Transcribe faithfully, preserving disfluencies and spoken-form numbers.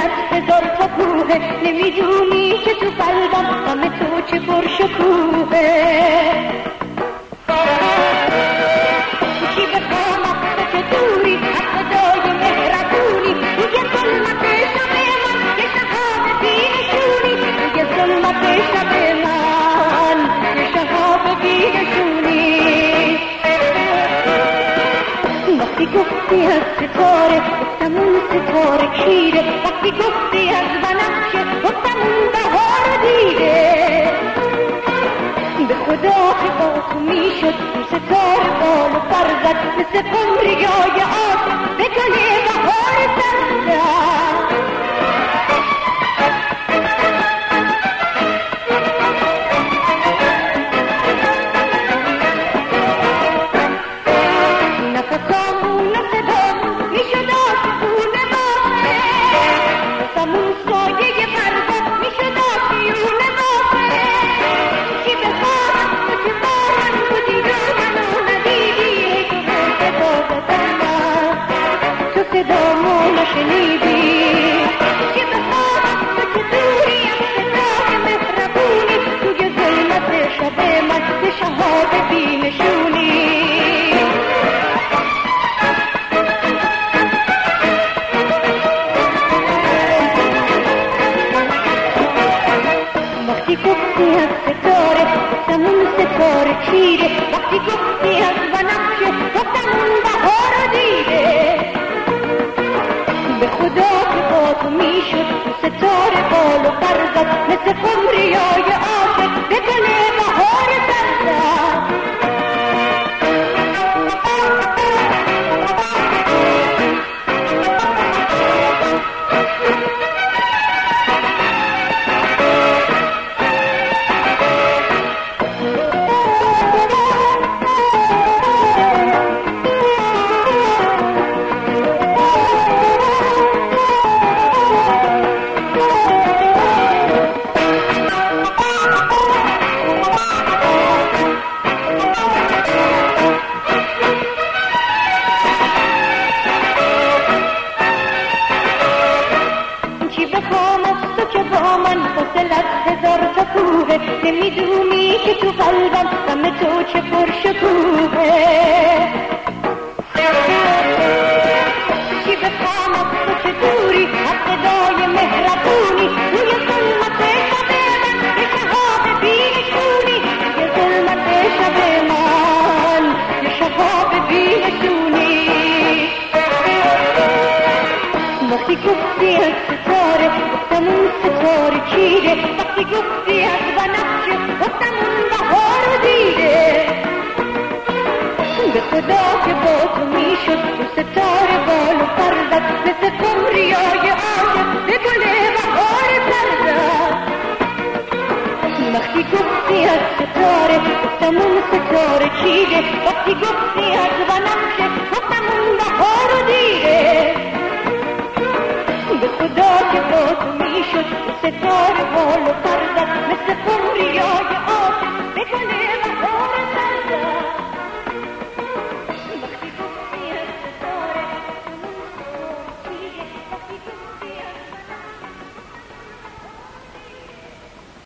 دلت هزار تا کوه، نمیدونی که تو قلبم غم تو چه پرشکوهه. چی بخوام تو که دوری از خدای مهربونی، میگه ظلمت شب من که شهاب بینشونی، میگه ظلمت شب من که شهاب بینشونی. وقتی گفتی از ستاره گفتم اون ستاره کیره، وقتی گفتی از بنفشه گفتم اون بهار دیره. به خدا که با تو میشد اون ستاره بال و پر زد، مثل قمریای عاشق به گل بهار سر زد. صدامو نشنیدی که بخوابم تو که دوری از صدای مهربونی، توی ظلمت شب من به شهاب بینشونی. وقتی گفتی از ستاره گفتم اون ستاره کیره، وقتی گفتی از بنفشه گفتم اون بهار دیره. به خدا که با تو میشد ستاره بال و پر زد، مثل قمریای عاشق به گل بهار سر زد. هزار تا کوه، نمیدونی که تو قلبم غم تو چه پرشکوهه. چی بخوام از تو که دوری از صدای مهربونی، توی ظلمت شب من به شهاب بینشونی، توی ظلمت شب من به شهاب بینشونی. وقتی گفتی از ستاره گفتم اون ستاره کیره، وقتی گفتی از بنفشه گفتم اون بهار دیره. به خدا که با تو میشد اون ستاره بال و پر زد، مثل قمریای عاشق به گل بهار سر زد. وقتی گفتی از ستاره گفتم اون ستاره کیره، وقتی گفتی از بنفشه گفتم اون بهار دیره. به خدا که با تو میشد ستاره بال و پر زد، مثل قمریای